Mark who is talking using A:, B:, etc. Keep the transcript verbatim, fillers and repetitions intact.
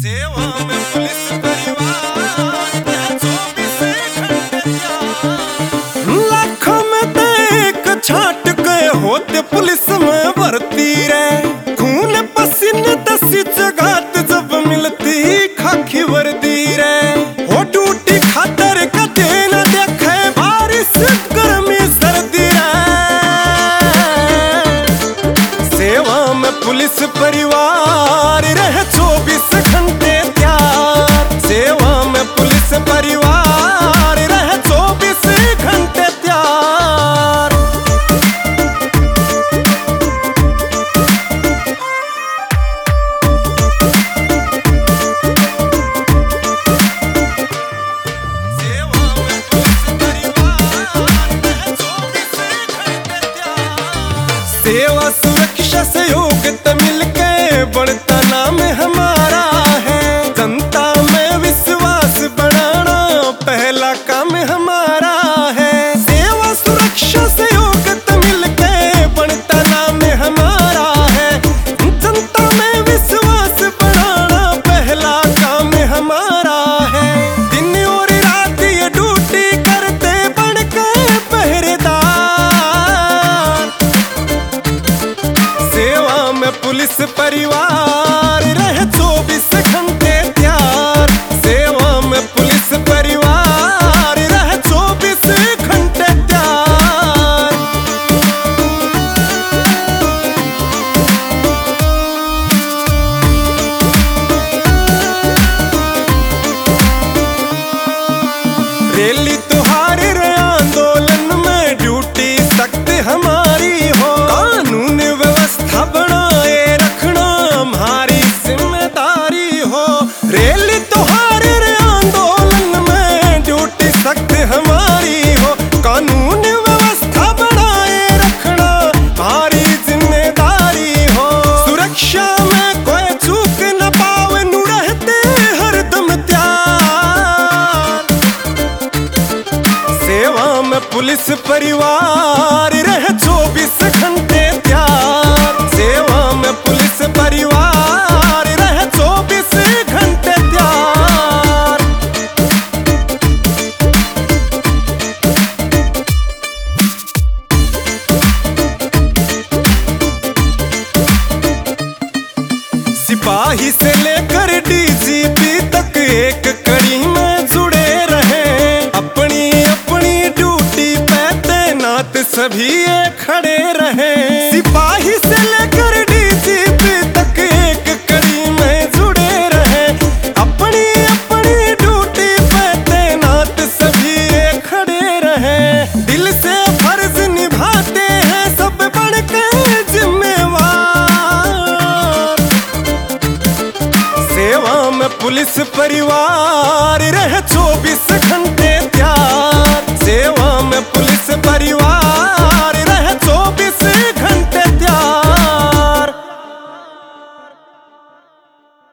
A: सेवा में पुलिस परिवार चौबीस घंटे लाखों में तो एक छाट गए होते पुलिस में भर्ती रे खून पसीने दसी जगत जब मिलती खाकी वर्दी रे हो ड्यूटी खातर कदे न देखे बारिश गर्मी सर्दी रे सेवा में पुलिस परिवार रहे चौबीस घंटे त्यार सेवा में पुलिस परिवार रहे चौबीस घंटे त्यार सेवा में पुलिस परिवार रहे चौबीस घंटे त्यार सेवा सुरक्षा सहयोग मिलके बढ़ता नाम हमारा है जनता में विश्वास बढ़ाना पहला काम हमारा है सेवा सुरक्षा सहयोग मिलके बढ़ता नाम हमारा है जनता में विश्वास बढ़ाना पहला काम हमारा है दिन और रात ये ड्यूटी करते बढ़ के पहरेदार सेवा में पुलिस परिवार रहे चौबीस घंटे त्यार सेवा में पुलिस परिवार रहे चौबीस घंटे त्यार रैली त्योहार रे आंदोलन में ड्यूटी सख्त हमारी हो कानून व्यवस्था बनाए रखना हमारी जिम्मेदारी हो रैली त्योहार रे आंदोलन में ड्यूटी सख्त हमारी हो कानून व्यवस्था बनाए रखना हमारी जिम्मेदारी हो सुरक्षा में कोई चूक न पावे नु रहते हरदम त्यार सेवा में पुलिस परिवार रहे चौबीस घंटे त्यार सेवा में पुलिस परिवार रहे चौबीस घंटे त्यार सिपाही से लेकर डीजीपी तक एक कड़ी में जुड़े रहे अपनी अपनी ड्यूटी पे तैनात सभी एक खड़े रहे सिपाही से लेकर डीजीपी तक एक कड़ी में जुड़े रहे अपनी अपनी ड्यूटी पे तैनात सभी एक खड़े रहे दिल से फर्ज निभाते हैं सब बढ़ के जिम्मेवार सेवा में पुलिस परिवार रहे चौबीस घंटे